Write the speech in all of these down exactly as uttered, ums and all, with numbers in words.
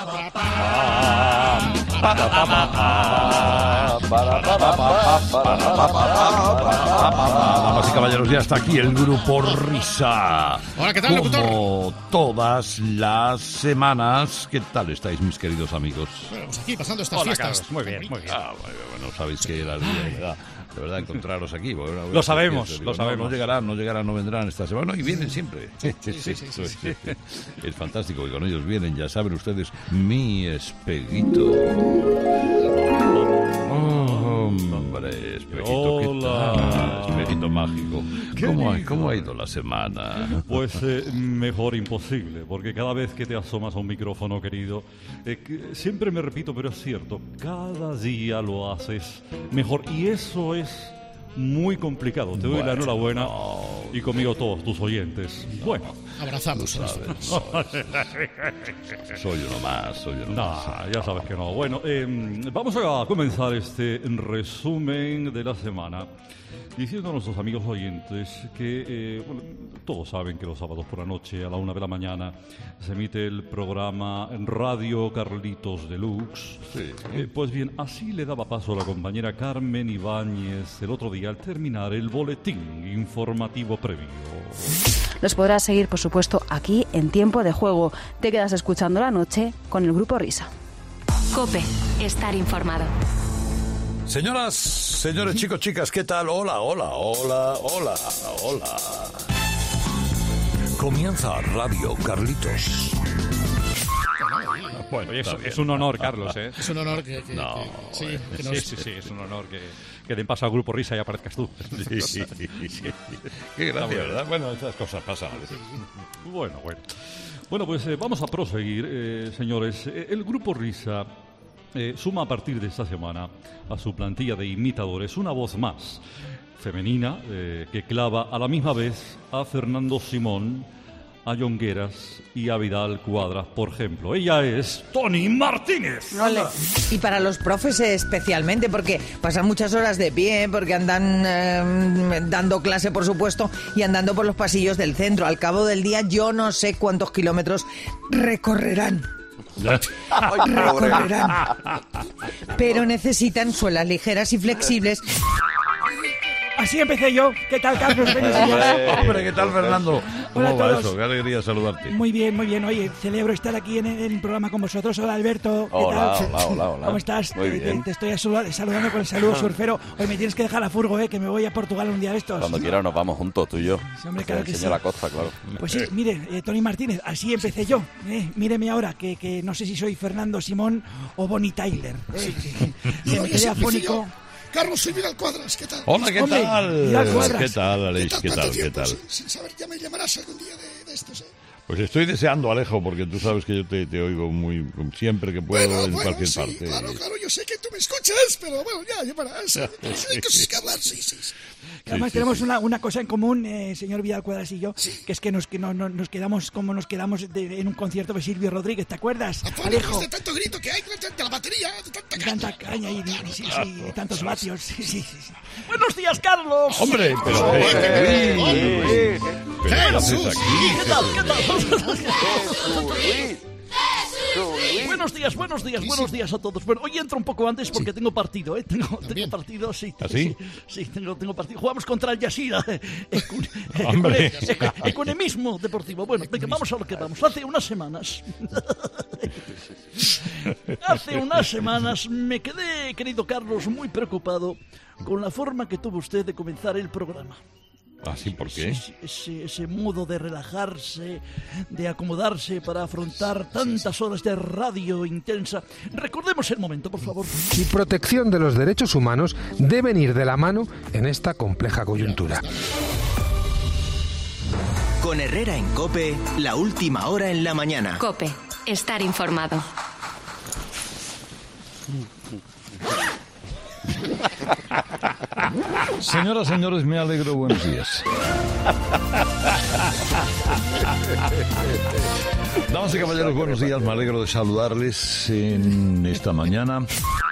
Damas y caballeros, ya está aquí el Grupo Risa. Hola, ¿qué tal, locutor? Como todas las semanas. ¿Qué tal estáis, mis queridos amigos? Bueno, pues aquí pasando estas Hola, fiestas. Carlos. Muy bien, muy bien. Ah, bueno, sabéis que las días, ¿verdad? De verdad, encontraros aquí. Bueno, Lo sabemos, digo, lo no, sabemos. No llegarán, no llegarán, no vendrán esta semana. Y vienen siempre. Sí, sí, sí, sí, sí, sí. Es fantástico que con ellos vienen, ya saben ustedes, mi espeguito. Oh, hombre, espejito, ¿qué Hola. tal? Espejito mágico. ¿Cómo ha, ¿Cómo ha ido la semana? Pues eh, mejor imposible, porque cada vez que te asomas a un micrófono, querido, eh, que siempre me repito, pero es cierto, cada día lo haces mejor y eso es muy complicado. Te doy Bueno, la enhorabuena no. y conmigo todos tus oyentes. Bueno, Abrazamos. ¿Sabes? Soy uno más, soy uno no, más. ya sabes que no. Bueno, eh, vamos a comenzar este resumen de la semana diciendo a nuestros amigos oyentes que, eh, bueno, todos saben que los sábados por la noche a la una de la mañana se emite el programa Radio Carlitos Deluxe. Sí. Eh, pues bien, así le daba paso a la compañera Carmen Ibáñez el otro día al terminar el boletín informativo previo. Los podrás seguir, por supuesto, aquí en Tiempo de Juego. Te quedas escuchando la noche con el Grupo Risa. COPE. Estar informado. Señoras, señores, chicos, chicas, ¿qué tal? Hola, hola, hola, hola, hola. Comienza Radio Carlitos. Bueno, Oye, es, está bien. es un honor, Carlos, ¿eh? Es un honor que, que, No, que- sí, bueno, que Sí, nos... sí, sí, es un honor que, que den paso al Grupo Risa y aparezcas tú. Sí, sí, sí. Qué gracia, ¿verdad? Bueno, estas cosas pasan a veces. Bueno, bueno. Bueno, pues eh, vamos a proseguir, eh, señores. Eh, el Grupo Risa eh, suma a partir de esta semana a su plantilla de imitadores una voz más femenina eh, que clava a la misma vez a Fernando Simón, a Jongueras y a Vidal Cuadras, por ejemplo. Ella es Tony Martínez. Ole. Y para los profes especialmente, porque pasan muchas horas de pie, porque andan eh, dando clase, por supuesto, y andando por los pasillos del centro. Al cabo del día, yo no sé cuántos kilómetros recorrerán. Recorrerán. Pero necesitan suelas ligeras y flexibles. Así empecé yo. ¿Qué tal, Carlos? Buenos días. Hombre, ¿qué tal, Fernando? ¿Cómo Hola a va todos. eso? Qué alegría saludarte. Muy bien, muy bien. Oye, celebro estar aquí en el, en el programa con vosotros. Hola, Alberto. ¿Qué Hola, tal? hola, hola, hola. ¿Cómo estás? Muy Te- bien. Te, te estoy saluda- saludando con el saludo surfero. Hoy me tienes que dejar a furgo, eh, que me voy a Portugal un día de estos. Cuando quiera nos vamos juntos, tú y yo. Sí, hombre, Te claro que enseño sí. la costa, claro. Pues sí, mire, eh, Tony Martínez, así empecé yo. Eh. Míreme ahora, que, que no sé si soy Fernando Simón o Bonnie Tyler. Eh. Que No, me ese quedé empecé afónico. yo. Carlos, soy Vidal Cuadras, ¿qué tal? Hola, ¿qué Hombre, tal? Vidal Cuadras. ¿Qué tal, Aleix? ¿Qué ¿Cuánto tal? ¿Qué tiempo tal? Sin, sin saber, ya me llamarás algún día de, de estos, ¿eh? Pues estoy deseando, Alejo, porque tú sabes que yo te, te oigo muy siempre que puedo Bueno, en bueno, cualquier sí, parte. claro, claro, yo sé que tú me escuchas, pero bueno, ya, ya verás. Hay cosas que hablar, sí, sí. sí. Además Sí, sí, tenemos sí. Una, una cosa en común, eh, señor Vidal Cuadras y yo, que es que nos, que no, no- nos quedamos como nos quedamos de- en un concierto de Silvio Rodríguez, ¿te acuerdas? Afuera, Alejo, pues, de tanto grito que hay, de la batería, de tanta y caña. tanta caña y, y- sí, sí, y tantos vatios. Sí, sí, sí, sí. Buenos días, Carlos. Hombre, pero... Oye, eh, oye, eh, ¿Pero qué haces Jesús. aquí? ¿Qué tal? ¿Qué tal? Buenos días, buenos días, buenos días a todos. Bueno, hoy entro un poco antes porque tengo partido, ¿eh? Tengo, tengo También. partido, sí. ¿Ah, sí? Sí, sí, tengo, tengo partido. Jugamos contra el Yasira. Ecun- Hombre. ecune- Ecunemismo deportivo. Bueno, venga, vamos a lo que vamos. Hace unas semanas... Hace unas semanas me quedé, querido Carlos, muy preocupado con la forma que tuvo usted de comenzar el programa. ¿Ah, sí? ¿Por qué? Ese, ese, ese modo de relajarse, de acomodarse para afrontar tantas horas de radio intensa. Recordemos el momento, por favor. Y protección de los derechos humanos deben ir de la mano en esta compleja coyuntura. Con Herrera en COPE, la última hora en la mañana. COPE. Estar informado. Señoras, señores, me alegro. Buenos días. Damas y caballeros, buenos días. Me alegro de saludarles en esta mañana.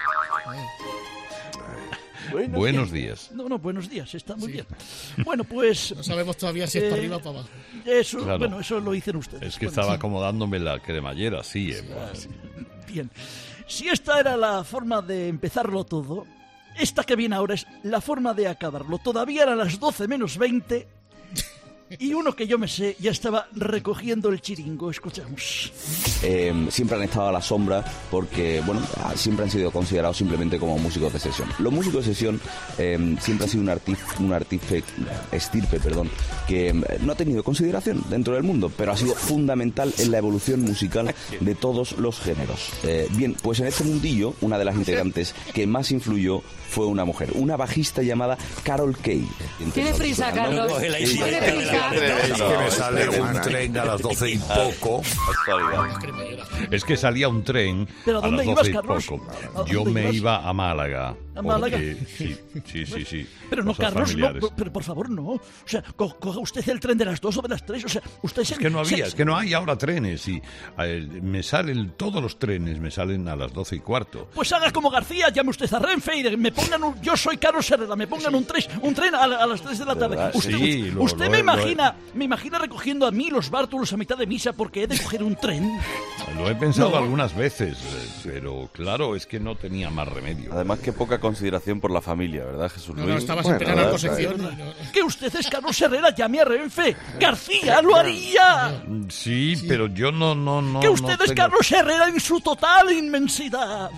Buenos días. No, no, buenos días, está muy bien. Bueno, pues... No sabemos todavía si es eh, para arriba o para abajo. Eso, Claro. bueno, eso lo dicen ustedes. Es que Bueno, estaba sí. acomodándome la cremallera, sí. eh, Bien, si esta era la forma de empezarlo todo, esta que viene ahora es la forma de acabarlo. Todavía eran las doce menos veinte y uno que yo me sé ya estaba recogiendo el chiringo. Escuchamos. Eh, siempre han estado a la sombra porque, bueno, siempre han sido considerados simplemente como músicos de sesión. Los músicos de sesión eh, siempre ha sido un artista, un artífice, estirpe, perdón, que no ha tenido consideración dentro del mundo, pero ha sido fundamental en la evolución musical de todos los géneros. Eh, bien, pues en este mundillo, una de las integrantes que más influyó fue una mujer, una bajista llamada Carol Kaye. Tiene prisa, Carlos. Tiene prisa. Es que me sale un tren a las doce y poco. Es que salía un tren ¿Pero a a dónde las ibas, doce y Carlos? poco. ¿A Yo dónde me ibas? iba a Málaga. ¿A Málaga? porque- Sí, sí, sí, sí. Pero no, Cosas Carlos, no, familiares. pero por favor, no. O sea, co- coja usted el tren de las dos o de las tres. O sea, usted se... Es que no se- había, es que no hay ahora trenes y eh, me salen todos los trenes, me salen a las doce y cuarto. Pues haga como García, llame usted a Renfe y me pongan un... Yo soy Carlos Herrera, me pongan un, tres, un tren a, la- a las tres de la tarde. ¿Verdad? Usted, Sí, lo- usted lo- me lo- imagina me imagina recogiendo a mí los bártulos a mitad de misa porque he de coger un tren. Lo he pensado No. algunas veces, eh, pero claro, es que no tenía más remedio. Además, qué poca consideración por la familia, ¿verdad, Jesús No, Luis? no, estabas Bueno, en plena ¿verdad? posección. y no- Que usted es Carlos Herrera, llame a Renfe. García lo haría. Sí, pero yo no, no, no. Que usted no es tengo- Carlos Herrera en su total inmensidad.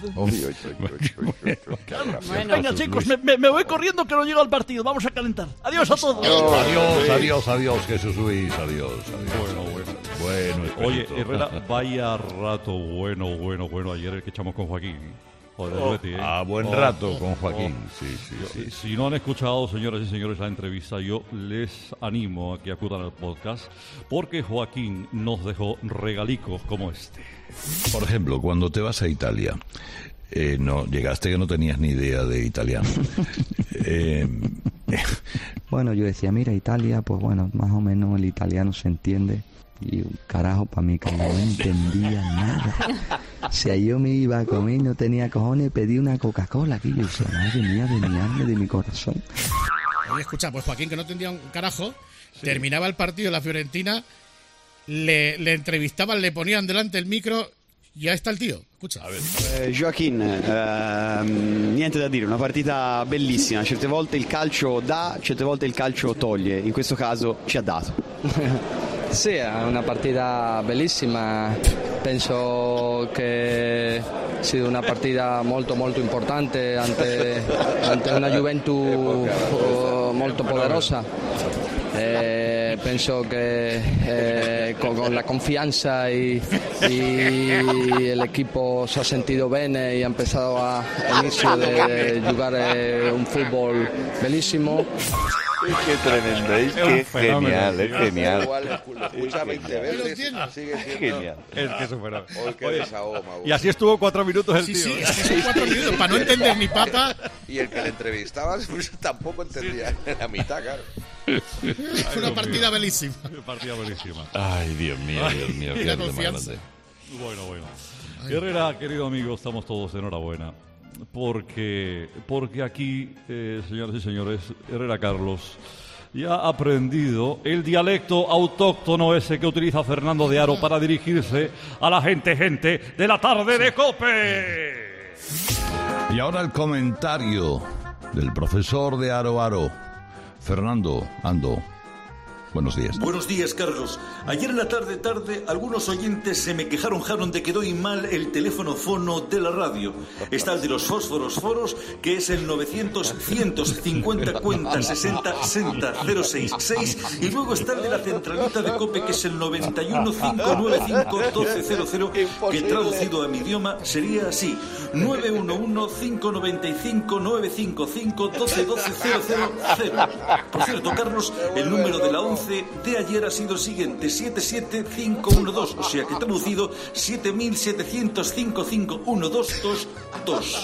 Venga, chicos, me, me- me voy corriendo que no llego al partido. Vamos a calentar. Adiós a todos. Adiós, adiós, adiós, Jesús Luis, adiós, adiós. Bueno, bueno. Bueno, Oye, Esperito. Herrera, vaya rato bueno, bueno, bueno ayer el que echamos con Joaquín. Joder, Oh, Betty, ¿eh? a buen Oh, rato oh, con Joaquín, oh. sí, sí, sí. Si no han escuchado, señoras y señores, la entrevista, yo les animo a que acudan al podcast, porque Joaquín nos dejó regalicos como este. Por ejemplo, cuando te vas a Italia, eh, no llegaste que no tenías ni idea de italiano. eh, Bueno, yo decía, mira, Italia, pues bueno, más o menos el italiano se entiende. Y un carajo para mí que no entendía nada. O sea, yo me iba a comer, no tenía cojones, pedí una Coca-Cola. Aquí yo decía, madre mía, de mi alma, de mi corazón. Oye, escucha, pues Joaquín, que no entendía un carajo, terminaba el partido de la Fiorentina, le, le entrevistaban, le ponían delante el micro y ahí está el tío. Escucha. Eh, Joaquin, eh, niente da dire, una partita bellissima, certe volte il calcio dà, certe volte il calcio toglie, in questo caso ci ha dato. Sì, è una partita bellissima, penso che sia una partita molto molto importante ante, ante una Juventus uh, molto poderosa. Eh, penso che eh, con, con la confianza y, y el equipo se ha sentido bene y ha empezado a, a inicio de jugar eh, un fútbol bellísimo. Qué tremendo, es que genial, es genial. Lo escucha veinte veces, sigue siendo... Genial. Es que eso fuera. Hoy que desahogo, Mauro. Y así estuvo cuatro minutos el Sí, tío. sí, es que son cuatro minutos para no entender ni papa. Y el que le entrevistabas pues, tampoco entendía la mitad, claro. Fue una partida bellísima. Una partida buenísima. Ay, Dios mío, Dios mío, Y qué la arte más confianza. grande. Bueno, bueno. Herrera, querido amigo, estamos todos de enhorabuena. Porque, porque aquí, eh, señoras y señores, Herrera Carlos ya ha aprendido el dialecto autóctono ese que utiliza Fernando de Aro para dirigirse a la gente, gente de la tarde de COPE. Y ahora el comentario del profesor de Aro Aro, Fernando Ando. Buenos días. Buenos días, Carlos. Ayer en la tarde, tarde, algunos oyentes se me quejaron, jaron de que doy mal el teléfono fono de la radio. Está el de los fósforos foros, que es el novecientos, ciento cincuenta, cuenta, sesenta, sesenta, cero seis seis. Y luego está el de la centralita de COPE, que es el noventa y uno, cinco nueve cinco, doce cero cero, que traducido a mi idioma sería así: nueve uno uno, cinco nueve cinco, nueve cinco cinco, doce doce cero cero cero. Por cierto, Carlos, el número de la once de ayer ha sido el siguiente: siete siete cinco uno dos, o sea que traducido siete mil setecientos cinco cinco uno dos dos dos.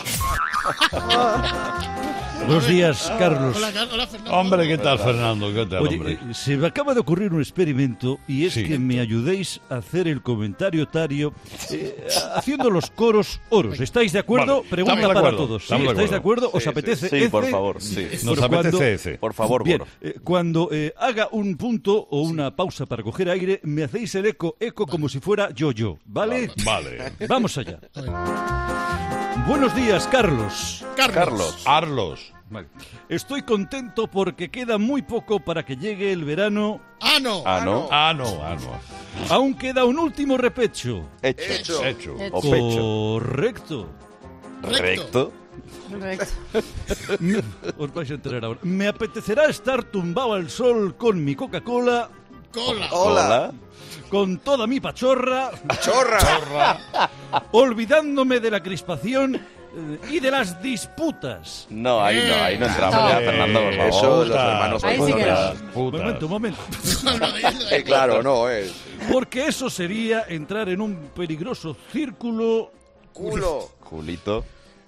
Buenos días, Carlos. Hola, Car- hola, Fernando. Hombre, ¿qué tal, Fernando? ¿Qué tal, Oye, hombre? eh, se me acaba de ocurrir un experimento y es Sí. que me ayudéis a hacer el comentario tario eh, haciendo los coros oros. ¿Estáis de acuerdo? Vale, Pregunta estamos de para acuerdo, todos. ¿Sí? estamos de ¿Estáis de acuerdo. acuerdo? ¿Os Sí, apetece sí, ese? por favor, sí. Nos Pues apetece cuando- ese. Por favor, Bien, Boros. eh, cuando eh, haga un punto o una pausa para coger aire, me hacéis el eco, eco como si fuera yo-yo, ¿vale? Vale. Vamos allá. Buenos días, Carlos. Carlos. Carlos. Vale. Estoy contento porque queda muy poco para que llegue el verano. ¡Ah, no! Ah, no. Ah, no, ah, no. Aún queda un último repecho. Hecho. Hecho. O pecho. Correcto. Recto. Me- Os vais a enterar ahora. Me apetecerá estar tumbado al sol con mi Coca-Cola, ¡Cola! Hola. con toda mi pachorra, ¡Chorra! olvidándome de la crispación eh, y de las disputas. No, ahí no, ahí no entramos No. ya, Fernando, por favor. Eso, los hermanos Ahí sí que no. Un Putas. momento, un momento. Eh, claro, no, es. Porque eso sería entrar en un peligroso círculo Culo. Julito.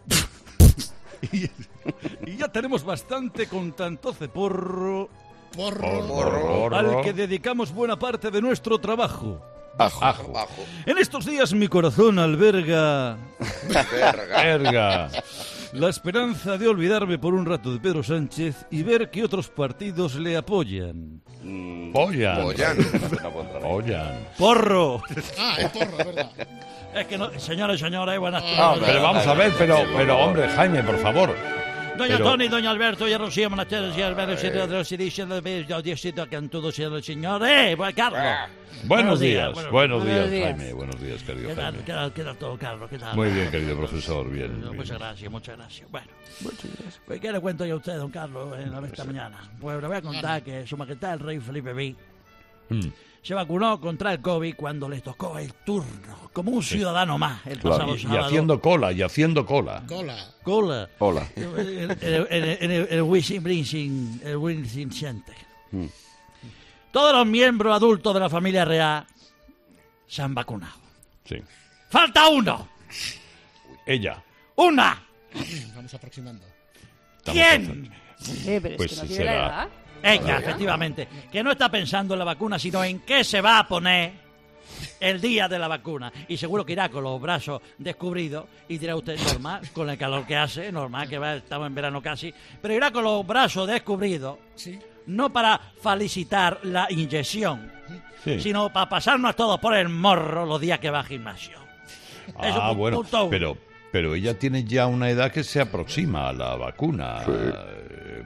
y, y ya tenemos bastante con tanto ceporro Porro. Porro. al que dedicamos buena parte de nuestro trabajo. Ajo. Ajo. Bajo. En estos días mi corazón alberga Verga. Verga. la esperanza de olvidarme por un rato de Pedro Sánchez y ver que otros partidos le apoyan. Mm, Pollan. Pollan. no puedo entrar ahí. Pollan. ¡Porro! Ah, es porro, ¿verdad? Es que no, señores y señores, buenas tardes. Ah, Pero vamos a ver, pero, pero hombre, Jaime, por favor. Doña Pero- Toni, doña Alberto, ya Rocío, buenas tardes, señor Alberto, señor de los edificios de Bello, Diosito, que en todo, señor señor. ¡Eh, buen Carlos! Buenos días, buenos- buenos buenos días, días. Jaime. Buenos días, querido ¿Qué tal, Jaime. qué tal, qué tal todo, Carlos? ¿Qué tal? Muy bien, querido profesor, bien. bien. Muchas gracias, muchas gracias. Bueno, pues, ¿qué le cuento yo a usted, don Carlos, en la esta mañana? Pues le voy a contar que Su Majestad el Rey Felipe sexto Mm. se vacunó contra el COVID cuando le tocó el turno, como un ciudadano más, el Claro, pasado y, y sábado. haciendo cola, y haciendo cola. Cola. Cola. Hola. En el, en el, en el, el Wishing Bridging- el Wishing Center. Mm. Todos los miembros adultos de la familia real se han vacunado. Sí. ¡Falta uno! Ella. ¡Una! Vamos aproximando. Estamos ¿Quién? pensando. Eh, pero es Pues que no sí, tiene la será. edad. Ella, efectivamente, que no está pensando en la vacuna, sino en qué se va a poner el día de la vacuna. Y seguro que irá con los brazos descubridos y dirá usted, normal, con el calor que hace, normal que va, estamos en verano casi, pero irá con los brazos descubridos, Sí. no para felicitar la inyección, Sí. sino para pasarnos todos por el morro los días que va al gimnasio. Eso, Ah, pu- bueno, punto uno. pero, pero ella tiene ya una edad que se aproxima a la vacuna. eh,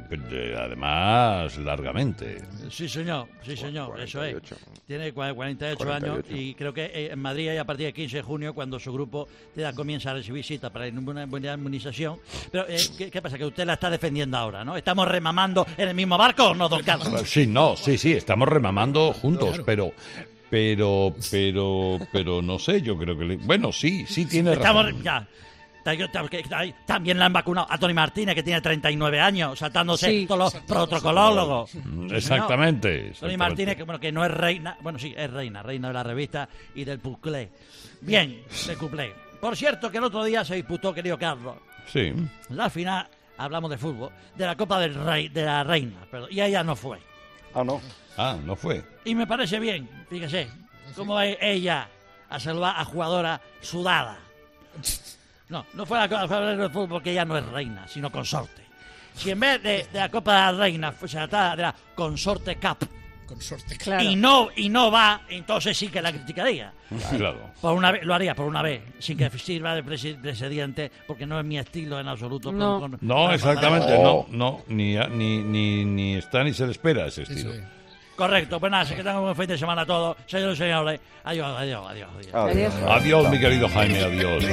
Además, largamente. Sí, señor, sí, señor, eso es. cuarenta y ocho. Tiene cua- cuarenta y ocho años cuarenta y ocho. y creo que eh, en Madrid hay a partir del quince de junio cuando su grupo de edad comienza a recibir cita para una buena inmunización. Pero, eh, ¿qué, qué pasa? Que usted la está defendiendo ahora, ¿no? ¿Estamos remamando en el mismo barco o no, don Carlos? Sí, no, sí, sí, estamos remamando juntos, pero, pero, pero, pero no sé, yo creo que... le- Bueno, sí, sí tiene Estamos, razón. ya. Ta- yo- ta- que- ta- También la han vacunado a Tony Martínez, que tiene treinta y nueve años, saltándose Sí. todos los protocolólogos. Mm, Exactamente. Tony exactamente. Martínez, que, bueno, que no es reina, bueno, sí, es reina, reina de la revista y del Puclé. Bien, del Cuplé. Por cierto, que el otro día se disputó, querido Carlos, Sí. la final, hablamos de fútbol, de la Copa del Rey, de la Reina, perdón, y ella no fue. Ah, no. Ah, no fue. Y me parece bien, fíjese, cómo va ella a salvar a jugadora sudada. No, no fue la Copa del Fútbol porque ella no es reina, sino consorte. Si en vez de, de la Copa de la Reina fuese tratada de la Consorte Cup, Consorte. Claro. y no y no va, entonces sí que la criticaría. Claro. Por una vez, lo haría por una vez, sin que sirva de presi- precedente, porque no es mi estilo en absoluto. con- No. con- No, con- exactamente, Oh. no, no, ni, ni, ni, ni está ni se le espera ese Sí, estilo. sí. Correcto, pues nada, que tengan un buen fin de semana a todos. Señores y señores, adiós, adiós, adiós. adiós. Adiós. Adiós, mi querido Jaime, adiós.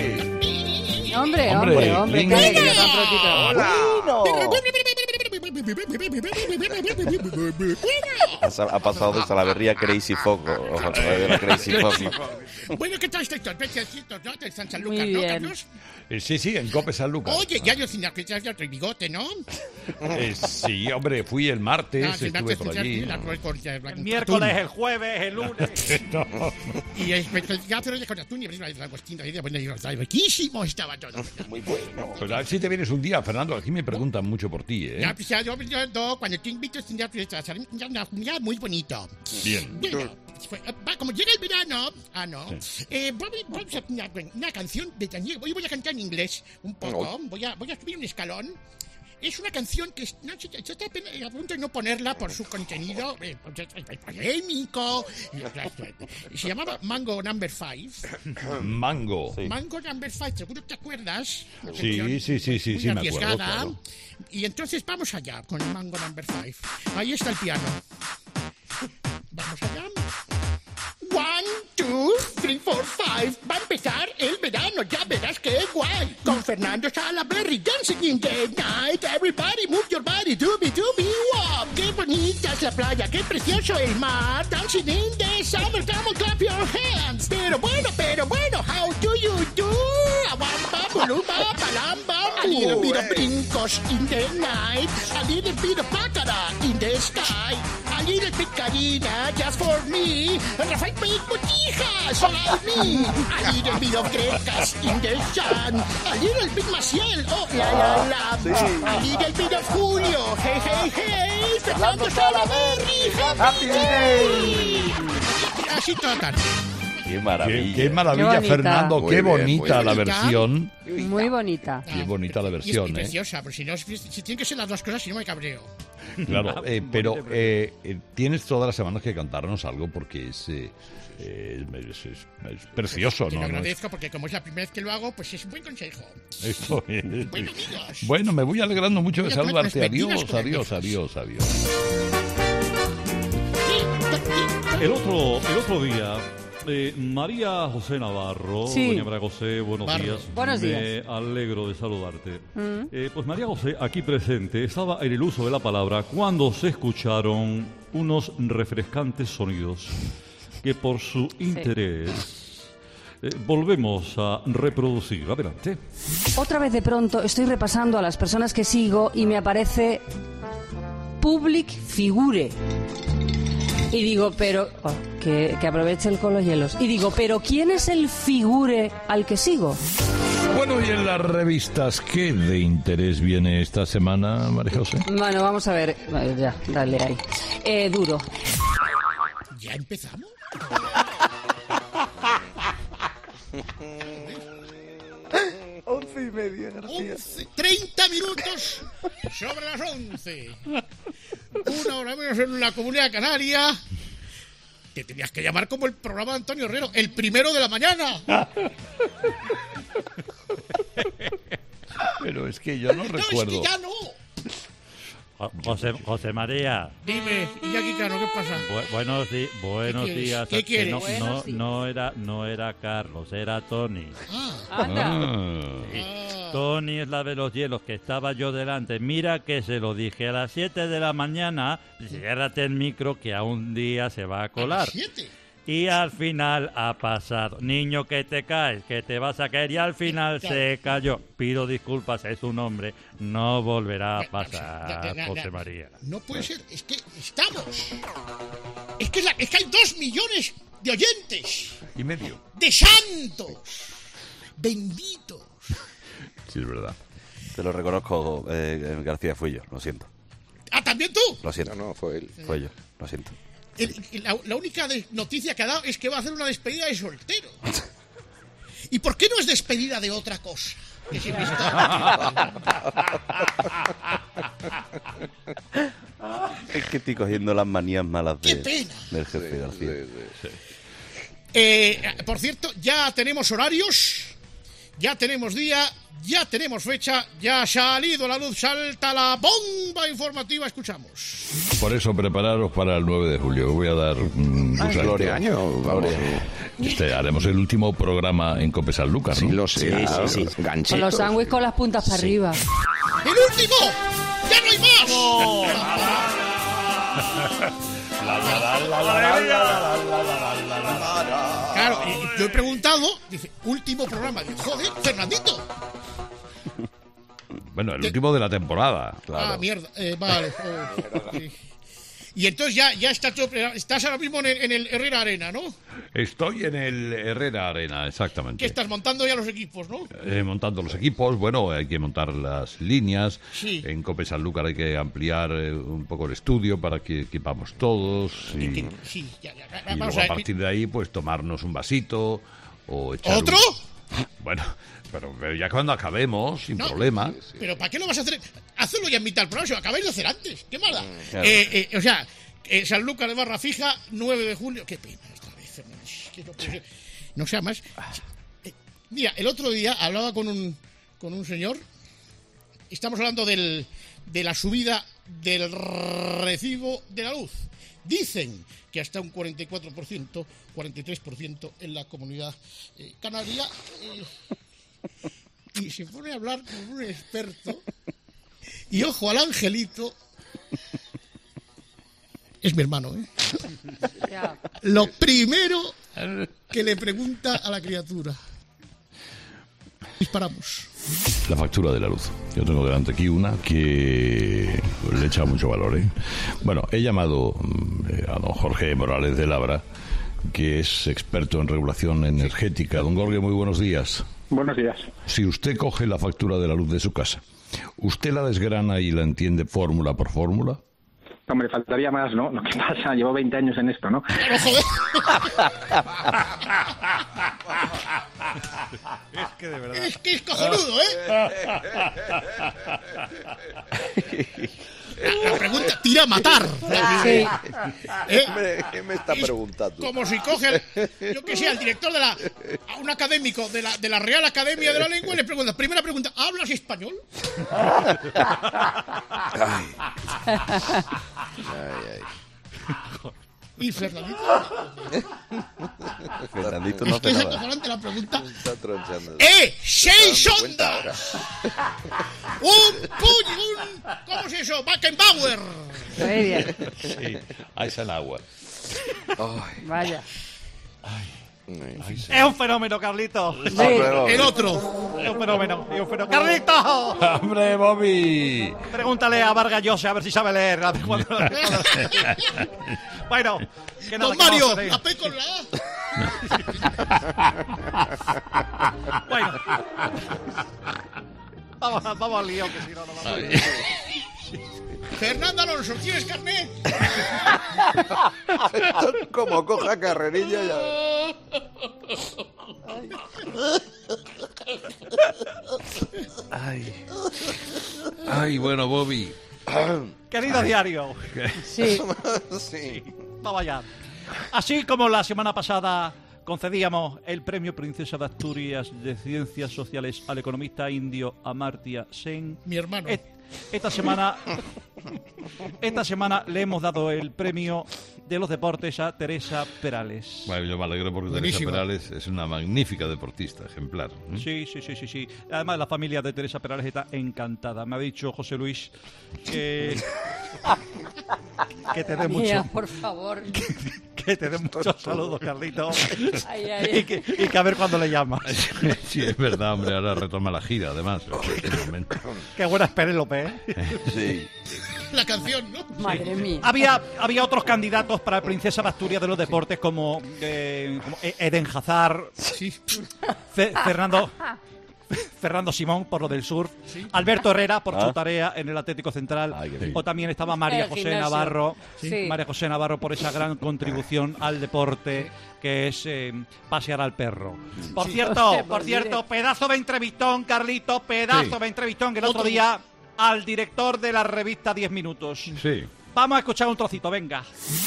Hombre, Hombre, hombre, hombre, Lin- qué alegría tan prontito. Ha, ha pasado de Salaverría a Crazy Foco. Ojo, todavía no Crazy Foco. Bueno, ¿qué tal estos pececitos, no? De San San Muy Lucas, ¿no, bien. Carlos? Eh, sí, sí, en Cope San Lucas. Oye, ya yo sin la que ya el bigote, ¿no? Eh, sí, hombre, fui el martes, Ah, sin estuve antes por de allí. la- ¿no? la- la- El miércoles, el jueves, el lunes. No. Y es ya, pero ya con la tuña, la la cuestión ahí de bueno, y está riquísimo estaba todo. Muy bueno. Pues a ver si te vienes un día, Fernando. Aquí me preguntan mucho por ti, ¿eh? Ya, pues ya, yo, yo, yo, cuando te invito ya, pues, a salir, ya, ya, ya, muy bonito. Bien. Bueno, pues, va, como llega el verano, ah, no, eh, vamos, vamos a una, una canción de Daniel. Hoy voy a cantar en inglés un poco. Voy a, voy a subir un escalón. es una canción que no, yo, yo estoy a punto de no ponerla por su contenido eh, polémico. Se llamaba Mango Number Five. Mango. Sí. Mango Number Five, seguro te acuerdas. Sí, sí, sí, sí, muy sí, me arriesgada. acuerdo. Claro. Y entonces vamos allá con Mango Number Five. Ahí está el piano. Vamos allá. One, two, three, four, five. Va a empezar el verano, ya verás qué guay. Con Fernando Salaberry dancing in the night. Everybody move your body, doobie doobie wop. Qué bonita es la playa, qué precioso el mar. Dancing in the summer, come on, clap your hands. Pero bueno, pero bueno, how do you do? Awamba, buluba, palamba. A little bit of brincos in the night. A little bit of pácara in the sky. A little bit Karina, just for me. Rafael Pérez Botijas, for me. A little bit of Grecas in the sun. A little bit Maciel, oh la la la. Sí. A little bit of Julio, hey hey hey. Fernando Salaberry, happy day. Así tocan. Qué maravilla. Qué, qué maravilla, qué Fernando. Muy qué bien, bonita la versión. Muy bonita. Qué bonita la versión, y es, y ¿eh? preciosa, pero si no, si, si tienen que ser las dos cosas, si no me cabreo. Claro, eh, pero eh, eh, tienes todas las semanas que cantarnos algo porque es, eh, eh, es, es, es precioso, Te ¿no? lo agradezco porque como es la primera vez que lo hago, pues es un buen consejo. Eso es. Bueno, amigos. Bueno, me voy alegrando mucho de Voy a saludarte. Adiós, con adiós, adiós, adiós. El otro, el otro día, eh, María José Navarro, Sí. doña María José, buenos Barro. días. Buenos Me días. alegro de saludarte. Mm. Eh, pues María José, aquí presente, estaba en el uso de la palabra cuando se escucharon unos refrescantes sonidos que por su interés eh, volvemos a reproducir. Adelante. Otra vez de pronto estoy repasando a las personas que sigo y me aparece Public Figure. Y digo, pero... oh, que, que aproveche el hielos. Y digo, pero ¿quién es el figure al que sigo? Bueno, y en las revistas, ¿qué de interés viene esta semana, María José? Bueno, vamos a ver. Vale, ya, dale ahí. Eh, duro. ¿Ya empezamos? Once y media, García. once, treinta minutos sobre las once. Una hora menos en la Comunidad Canaria. Te tenías que llamar como el programa de Antonio Herrero, el primero de la mañana. Pero es que yo no, no recuerdo. Es que ya no. José, José María. Dime, Iñaki Cano, ¿qué pasa? Bu- buenos di- buenos ¿Qué quieres? días. ¿Qué Que quieres? No, Buenos no, días. no era, no era Carlos, era Tony. Ah, Sí. Tony es la de los hielos, que estaba yo delante. Mira que se lo dije a las siete de la mañana. Ciérrate el micro que a un día se va a colar. ¿siete? Y al final ha pasado. Niño, que te caes, que te vas a caer. Y al final se cayó. Pido disculpas, es un hombre. No volverá a pasar, na- na- José María. No puede ser, es que estamos. Es que, la- es que hay dos millones de oyentes, Y medio. de santos, benditos. Sí, es verdad. Te lo reconozco, eh, García, fui yo, lo siento. Ah, ¿también tú? Lo siento. No, no, fue él. Fue yo, lo siento. El- la, la única de- noticia que ha dado es que va a hacer una despedida de soltero. ¿Y por qué no es despedida de otra cosa? Que siempre está- Es que estoy cogiendo las manías malas de, ¡Qué pena! del jefe García. Eh, por cierto, ya tenemos horarios, ya tenemos día, ya tenemos fecha, ya ha salido a la luz, salta la bomba informativa, escuchamos. Por eso, prepararos para el nueve de julio. Voy a dar... Mm, Ah, pues, es Gloria Año, vamos. Este, haremos el último programa en Cope Sanlúcar, ¿no? Sí, lo sé. Sí, sí, sí. Con los sándwiches con las puntas para arriba. ¡El último! ¡Ya no hay más! Claro, y yo he preguntado, dice, último programa. Digo, joder, Fernandito. Bueno, el último de la temporada. Ah, mierda. Eh, vale. Oh, sí. Y entonces ya, ya está todo preparado. Estás ahora mismo en el, en el Herrera Arena, ¿no? Estoy en el Herrera Arena, Que exactamente. estás montando ya los equipos, ¿no? Eh, montando los equipos, bueno, hay que montar las líneas. Sí. En Cope Sanlúcar hay que ampliar eh, un poco el estudio para que equipamos todos. Y, Sí, ya, ya. y Vamos luego a a ver. partir de ahí, pues tomarnos un vasito o echar ¿Otro? un- Bueno, Pero, pero ya cuando acabemos, sin No, problema. Pero ¿para qué lo vas a hacer? Hazlo ya en mitad del programa, si lo acabáis de hacer antes. ¿Qué mala? Claro. Eh, eh, o sea, eh, Sanlúcar de Barra Fija, nueve de julio. Qué pena esta vez, Fernando. Que no, puede ser. No sea más. Eh, mira, el otro día hablaba con un, con un señor. Estamos hablando del, de la subida del recibo de la luz. Dicen que hasta un cuarenta y cuatro por ciento, cuarenta y tres por ciento en la comunidad eh, canaria. Eh, y se pone a hablar con un experto. Y ojo al angelito. Es mi hermano, ¿eh? Lo primero que le pregunta a la criatura. Disparamos. La factura de la luz. Yo tengo delante aquí una que le echa mucho valor, ¿eh? Bueno, he llamado eh, a don Jorge Morales de Labra, que es experto en regulación energética. Don Jorge, muy buenos días. Buenos días. Si usted coge la factura de la luz de su casa, ¿usted la desgrana y la entiende fórmula por fórmula? Hombre, faltaría más, ¿no? Lo que pasa, llevo veinte años en esto, ¿no? Es que de verdad. Es que es cojonudo, ¿eh? La, la pregunta tira a matar. Sí. ¿Eh? Hombre, ¿qué me está Es preguntando? Como si coge, al- yo que sé, al director de la... a un académico de la, de la Real Academia de la Lengua y le pregunta, primera pregunta, ¿hablas español? Ay. Ay, ay. Y Fernandito... Fernandito Es no que hace es nada. acojonante la pregunta. Está tronchando. ¡Eh! ¡Seis Se está dando cuenta ondas! ¡Un puño! Un... ¿Cómo es eso? ¡Backenbauer! Muy bien. Sí, Eisenhower. Vaya. Es un fenómeno, Carlito. Sí. El otro. Es un fenómeno. Es un fenómeno. ¡Carlito! ¡Hombre, Bobby! Pregúntale a Vargas Llosa a ver si sabe leer. Cuando- Bueno, que nada, Don que Mario, vamos a seguir. la P con la A. Bueno. Vamos, vamos al lío, que si no, no vamos a ir. Fernando Alonso, ¿tienes carnet? Como coja carrerilla ya. Ay. Ay, bueno, Bobby. Querido diario. Sí. Sí. Vamos allá. Así como la semana pasada concedíamos el premio Princesa de Asturias de Ciencias Sociales al economista indio Amartya Sen. Mi hermano. Et- esta semana, esta semana le hemos dado el premio de los deportes a Teresa Perales. Bueno, yo me alegro porque Teresa Buenísimo. Perales es una magnífica deportista, ejemplar. ¿eh? Sí, sí, sí, sí, sí. Además, la familia de Teresa Perales está encantada. Me ha dicho José Luis que, que te dé mucho, Mira, por favor. que te dé muchos saludos, Carlito. Ay, ay. Y que, y que a ver cuándo le llamas. Sí, es verdad, hombre, ahora retoma la gira, además. en este momento. Qué buena es Penélope, ¿eh? Sí. La canción, ¿no? Madre mía. Había, había otros candidatos para Princesa de Asturias de los deportes como, eh, como E- Eden Hazard, Fe- Fernando Fernando Simón por lo del surf, Alberto Herrera por Ah. su tarea en el Atlético Central, bien. o también estaba María El José gimnasio. Navarro, Sí. María José Navarro por esa gran contribución al deporte que es eh, pasear al perro. Por Sí. cierto, Hostia, por pues cierto, mire. pedazo de entrevistón, Carlito, pedazo Sí. de entrevistón que el otro Otro. día al director de la revista diez minutos. Sí. Vamos a escuchar un trocito, venga.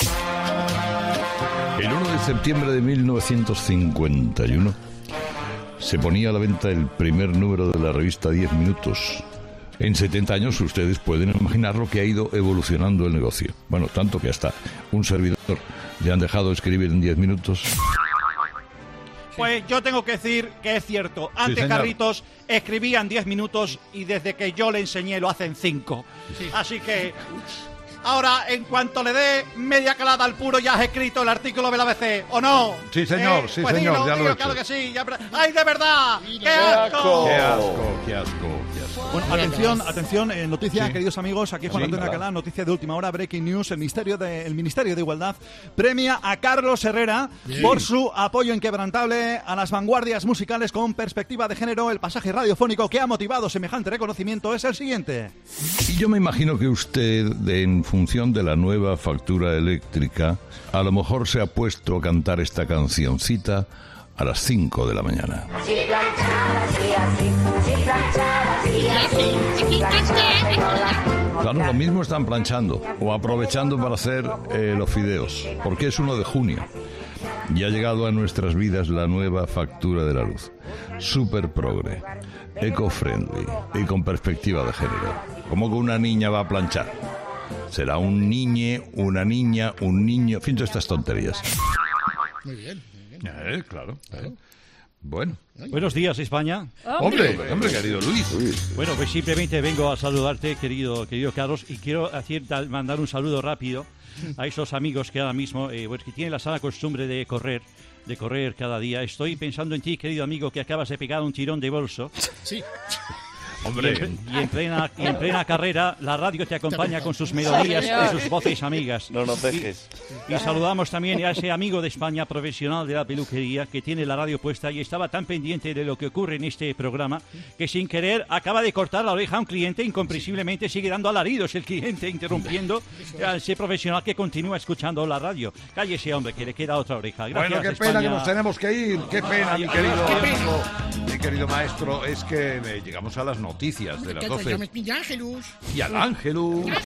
El uno de septiembre de mil novecientos cincuenta y uno se ponía a la venta el primer número de la revista diez minutos. En setenta años ustedes pueden imaginar lo que ha ido evolucionando el negocio. Bueno, tanto que hasta un servidor ya han dejado de escribir en diez minutos. Pues yo tengo que decir que es cierto. Antes señor. Carlitos escribían diez minutos y desde que yo le enseñé lo hacen cinco. Así que ahora, en cuanto le dé media calada al puro, ya has escrito el artículo del A B C, ¿o no? Sí, señor, sí, pues señor, dilo, ya lo dilo, he hecho. claro que sí. ya- ¡Ay, de verdad! ¡Qué asco! ¡Qué asco, qué asco, qué asco! Bueno, atención, atención, eh, noticias, Sí. queridos amigos, aquí Juan Sí, Antonio hola. Alcalá, noticia de última hora, breaking news, el Ministerio de, el Ministerio de Igualdad premia a Carlos Herrera Bien. por su apoyo inquebrantable a las vanguardias musicales con perspectiva de género. El pasaje radiofónico que ha motivado semejante reconocimiento es el siguiente. Y yo me imagino que usted, de- en función de la nueva factura eléctrica, a lo mejor se ha puesto a cantar esta cancioncita a las cinco de la mañana. Si plancharas y Claro, lo mismo están planchando o aprovechando para hacer eh, los fideos, porque es uno de junio. Y ha llegado a nuestras vidas la nueva factura de la luz. Super progre, eco-friendly y con perspectiva de género. ¿Cómo que una niña va a planchar? Será un niñe, una niña, un niño... En fin, todas estas tonterías. Muy bien, muy bien. Eh, claro, claro. Bueno. Buenos días, España. Hombre, hombre, querido Luis. Bueno, pues simplemente vengo a saludarte, querido querido Carlos, y quiero hacer, mandar un saludo rápido a esos amigos que ahora mismo, eh, pues que tienen la sana costumbre de correr, de correr cada día. Estoy pensando en ti, querido amigo, que acabas de pegar un tirón de bolso. Sí. Hombre. Y en, y en plena, y en plena carrera, la radio te acompaña con sus melodías y sus voces amigas. No nos dejes. Y, y saludamos también a ese amigo de España, profesional de la peluquería, que tiene la radio puesta y estaba tan pendiente de lo que ocurre en este programa que sin querer acaba de cortar la oreja a un cliente. Incomprensiblemente sigue dando alaridos el cliente, interrumpiendo a ese profesional que continúa escuchando la radio. Cállese, hombre, que le queda otra oreja. Gracias, bueno, qué España. pena que nos tenemos que ir. Qué pena, mi querido amigo, mi querido maestro. Es que eh, llegamos a las noticias de las doce. Y al Ángelus. Y al Ángelus.